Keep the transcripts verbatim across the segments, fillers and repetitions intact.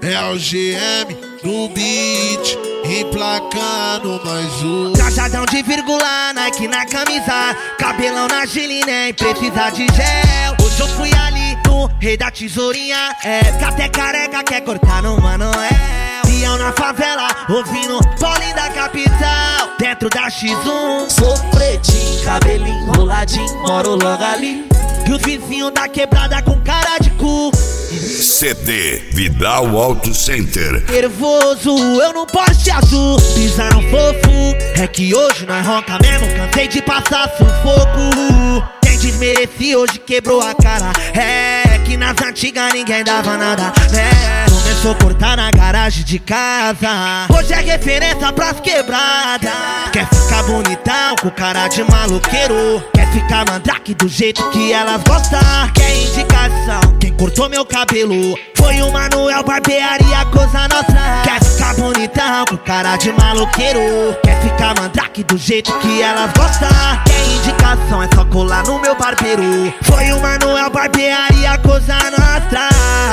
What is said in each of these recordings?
É o G M no beat, emplacando mais um. Trajadão de vírgula, Nike na camisa, cabelão na Gili, nem precisa de gel. Hoje eu fui ali no Rei da Tesourinha, é, que até careca quer cortar no Manoel. Pião na favela, ouvindo Paulinho da capital, dentro da X um. Sou pretinho, cabelinho roladinho, moro logo ali. E os vizinhos da quebrada com cara de cu. C D Vidal Auto Center. Nervoso, eu não Porsche azul, pisaram fofo. É que hoje nós ronca mesmo, cansei de passar sufoco. Quem desmerecia hoje quebrou a cara. É que nas antigas ninguém dava nada, né? Começou a cortar na garagem de casa. Hoje é referência pras quebradas. Quer ficar bonitão com cara de maloqueiro, quer ficar mandrake do jeito que elas gostam. Quer indicação, quem cortou meu cabelo foi o Manuel Barbearia, coisa nossa. Quer ficar bonitão com cara de maloqueiro, quer ficar mandrake do jeito que elas gostam. Quer indicação, é só colar no meu barbeiro. Foi o Manuel Barbearia, coisa nossa.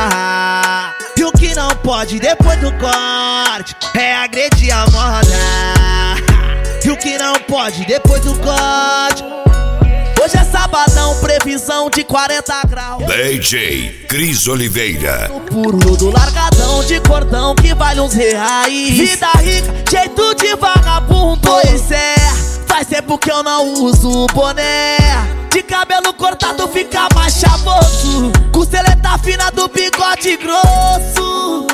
E o que não pode depois do corte é agredir a moda. E o que não pode depois do corte. Hoje é sabadão, previsão de quarenta graus. D J Cris Oliveira. Puro do largadão de cordão que vale uns reais. Vida rica, jeito de vagabundo. Pois é, faz tempo que eu não uso boné. De cabelo cortado fica mais chavoso, costeleta fina do bigode grosso.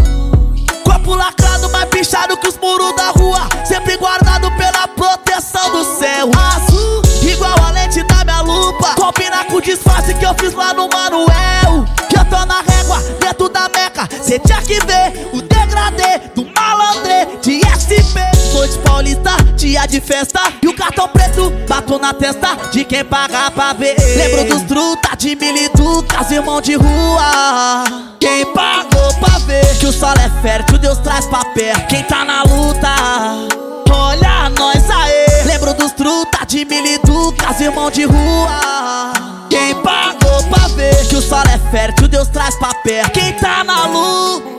Corpo lacrado, mais pichado que os muros da rua, sempre guardado pela proteção do céu azul, igual a lente da minha lupa, combina com o disfarce que eu fiz lá no Manoel. Que eu tô na régua, dentro da meca, cê tinha que ver o degradê do malandrê de S P. Noite paulista, dia de festa, e o cartão preto bato na testa de quem paga pra ver. Lembro dos truta de militucas, irmão de rua, quem pagou pra ver que o solo é fértil, Deus traz pra perto quem tá na luta. Olha nós aê. Lembro dos truta de militucas, irmão de rua, quem pagou pra ver que o solo é fértil, Deus traz pra perto quem tá na luta.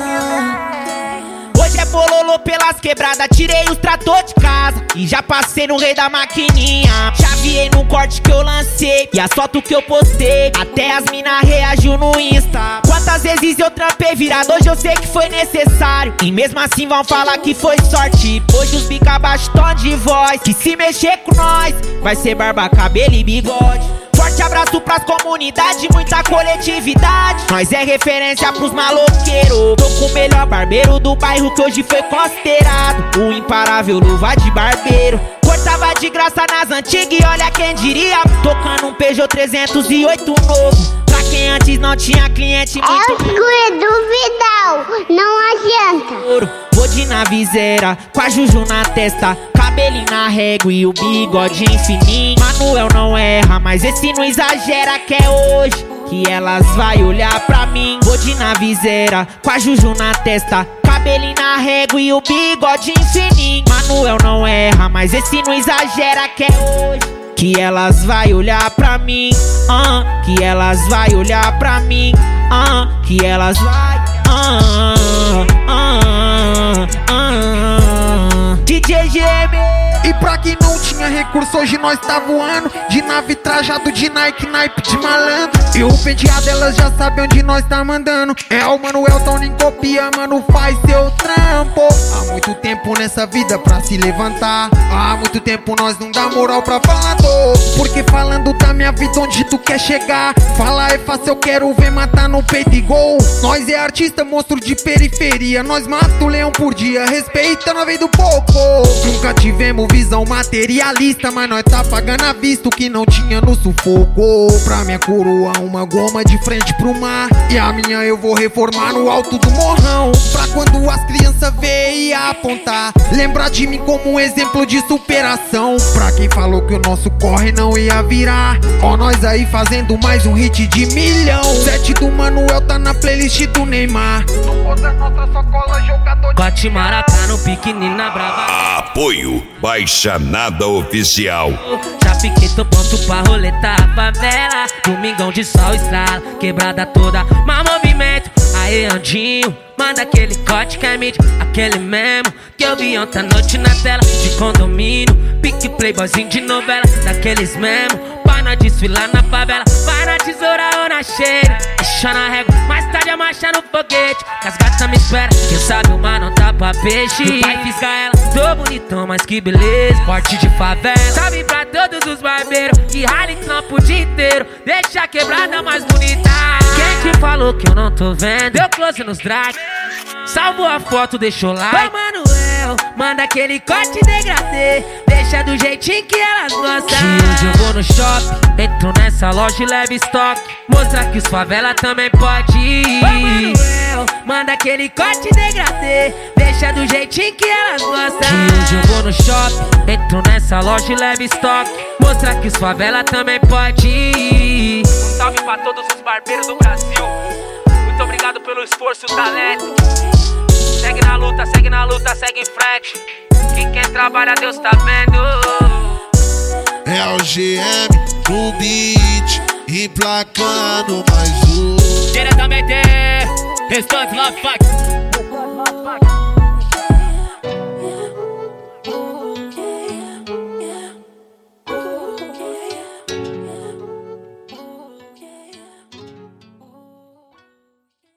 Hoje é bololô pelas quebradas, tirei os trator de casa e já passei no Rei da Maquininha. Chaveei no corte que eu lancei e as fotos que eu postei, até as mina reagiu no Insta. Quantas vezes eu trampei virado, hoje eu sei que foi necessário, e mesmo assim vão falar que foi sorte. Hoje os bica abaixo tom de voz, que se mexer com nós vai ser barba, cabelo e bigode. Forte abraço pras comunidades, muita coletividade. Nós é referência pros maloqueiros. Tô com o melhor barbeiro do bairro que hoje foi considerado o imparável luva de barbeiro. Cortava de graça nas antigas e olha quem diria, tocando um Peugeot trezentos e oito novo, pra quem antes não tinha cliente muito. É o escudo do Vidal, não adianta. Vou de navizeira, com a Juju na testa, cabelinho na régua e o bigode fininho. Manuel não erra, mas esse não exagera, que é hoje que elas vai olhar pra mim. Vou de navizeira, com a Juju na testa, cabelinho na régua e o bigode fininho. Manuel não erra, mas esse não exagera, que é hoje que elas vai olhar pra mim, uh, que elas vai olhar pra mim, uh, que elas vai, uh, uh, uh, uh, D J G M. E pra quem não tinha recurso, hoje nós tá voando de nave trajado de Nike, naipe de malandro. E o penteado elas já sabem onde nós tá mandando. É o Manuel, tão nem copia, mano, faz seu trampo. Há muito tempo nessa vida pra se levantar, há muito tempo nós não dá moral pra falador. Porque falando da minha vida onde tu quer chegar, falar é fácil, eu quero ver matar no peito e gol. Nós é artista, monstro de periferia, nós mata o leão por dia, respeita na vez do pouco. Nunca tivemos visão materialista, mas nós tá pagando a vista o que não tinha no sufoco. Pra minha coroa uma goma de frente pro mar, e a minha eu vou reformar no alto do morrão. Pra quando as crianças verem e apontar, lembrar de mim como um exemplo de superação. Pra quem falou que o nosso corre não ia virar, ó nós aí fazendo mais um hit de milhão. Sete do Manuel tá na playlist do Neymar. Não foda nossa, só cola jogador. Bate maracá no piquenininho na brava. Apoio Baixanada Oficial. Já fiquei, tô pronto pra roletar a favela. Domingão de sol estrala, quebrada toda, mas movimento. Aê, Andinho, manda aquele corte que é mídia, aquele mesmo que eu vi ontem à noite na tela de condomínio. Pique playboyzinho de novela, daqueles mesmo, pra nós desfilar na favela. Vai na tesoura ou na cheira, deixa na régua, mais tarde a marcha no foguete. Que as gatas me esperam, quem sabe o mar não tá pra peixe. O pai fisga ela, tô bonitão, mas que beleza. Corte de favela, salve pra todos os barbeiros que ralem campo o dia inteiro, deixa a quebrada mais bonita. Quem te falou que eu não tô vendo? Deu close nos drag, salvo a foto, deixou like. Ô Manuel, manda aquele corte degradê, deixa do jeitinho que elas gostam. Que hoje eu vou no shopping, entro nessa loja e levo estoque, mostrar que os favela também pode ir. Ô Manuel, manda aquele corte degradê, deixa do jeitinho que elas gostam. Que hoje eu vou no shopping, entro nessa loja e levo estoque, mostrar que os favela também pode ir. Um salve pra todos os barbeiros do Brasil, muito obrigado pelo esforço e o talento. Segue na luta, segue na luta, segue em frente, que quem trabalha Deus tá vendo. É o G M no beat, emplacando mais um. Diretamente, Restante Love Fuck.